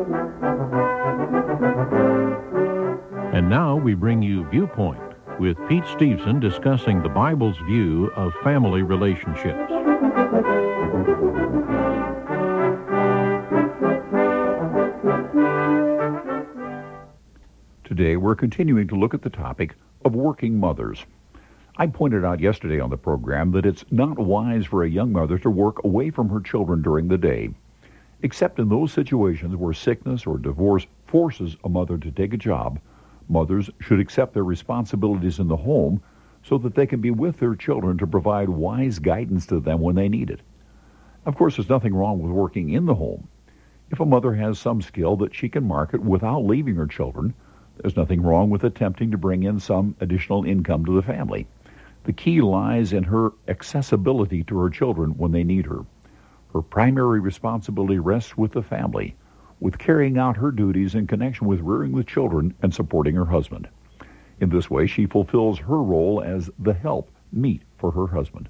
And now we bring you Viewpoint with Pete Steveson discussing the Bible's view of family relationships. Today we're continuing to look at the topic of working mothers. I pointed out yesterday on the program that it's not wise for a young mother to work away from her children during the day, except in those situations where sickness or divorce forces a mother to take a job. Mothers should accept their responsibilities in the home so that they can be with their children to provide wise guidance to them when they need it. Of course, there's nothing wrong with working in the home. If a mother has some skill that she can market without leaving her children, there's nothing wrong with attempting to bring in some additional income to the family. The key lies in her accessibility to her children when they need her. Her primary responsibility rests with the family, with carrying out her duties in connection with rearing the children and supporting her husband. In this way, she fulfills her role as the help meet for her husband.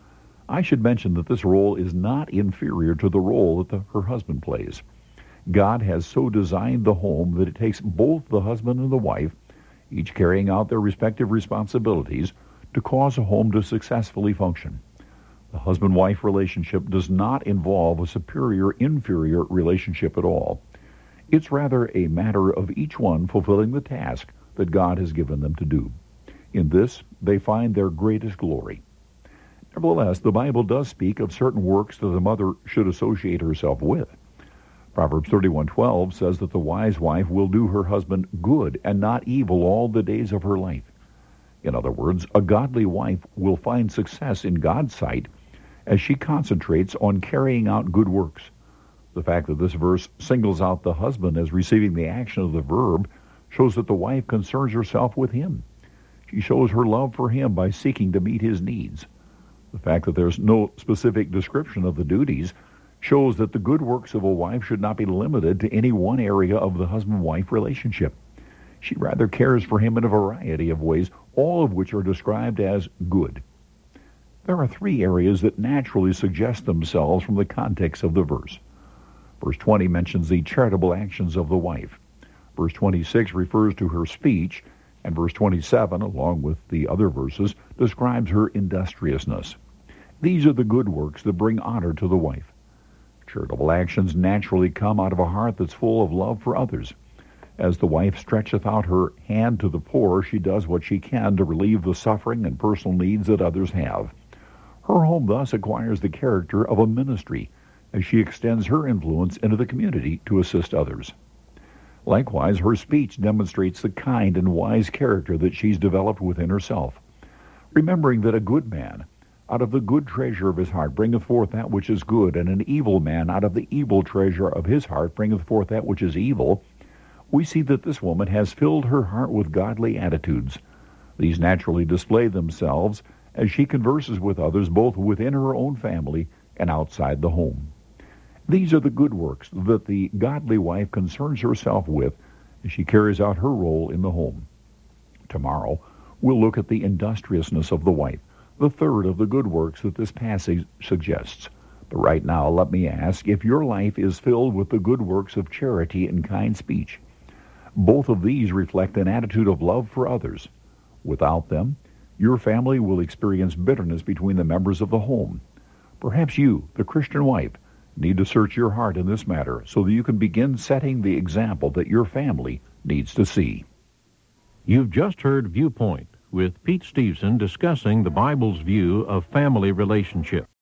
I should mention that this role is not inferior to the role that her husband plays. God has so designed the home that it takes both the husband and the wife, each carrying out their respective responsibilities, to cause a home to successfully function. The husband-wife relationship does not involve a superior-inferior relationship at all. It's rather a matter of each one fulfilling the task that God has given them to do. In this, they find their greatest glory. Nevertheless, the Bible does speak of certain works that the mother should associate herself with. Proverbs 31:12 says that the wise wife will do her husband good and not evil all the days of her life. In other words, a godly wife will find success in God's sight as she concentrates on carrying out good works. The fact that this verse singles out the husband as receiving the action of the verb shows that the wife concerns herself with him. She shows her love for him by seeking to meet his needs. The fact that there's no specific description of the duties shows that the good works of a wife should not be limited to any one area of the husband-wife relationship. She rather cares for him in a variety of ways, all of which are described as good. There are three areas that naturally suggest themselves from the context of the verse. Verse 20 mentions the charitable actions of the wife. Verse 26 refers to her speech, and verse 27, along with the other verses, describes her industriousness. These are the good works that bring honor to the wife. Charitable actions naturally come out of a heart that's full of love for others. As the wife stretcheth out her hand to the poor, she does what she can to relieve the suffering and personal needs that others have. Her home thus acquires the character of a ministry as she extends her influence into the community to assist others. Likewise, her speech demonstrates the kind and wise character that she's developed within herself. Remembering that a good man, out of the good treasure of his heart, bringeth forth that which is good, and an evil man, out of the evil treasure of his heart, bringeth forth that which is evil, we see that this woman has filled her heart with godly attitudes. These naturally display themselves as she converses with others both within her own family and outside the home. These are the good works that the godly wife concerns herself with as she carries out her role in the home. Tomorrow, we'll look at the industriousness of the wife, the third of the good works that this passage suggests. But right now, let me ask if your life is filled with the good works of charity and kind speech. Both of these reflect an attitude of love for others. Without them, your family will experience bitterness between the members of the home. Perhaps you, the Christian wife, need to search your heart in this matter so that you can begin setting the example that your family needs to see. You've just heard Viewpoint with Pete Steveson discussing the Bible's view of family relationships.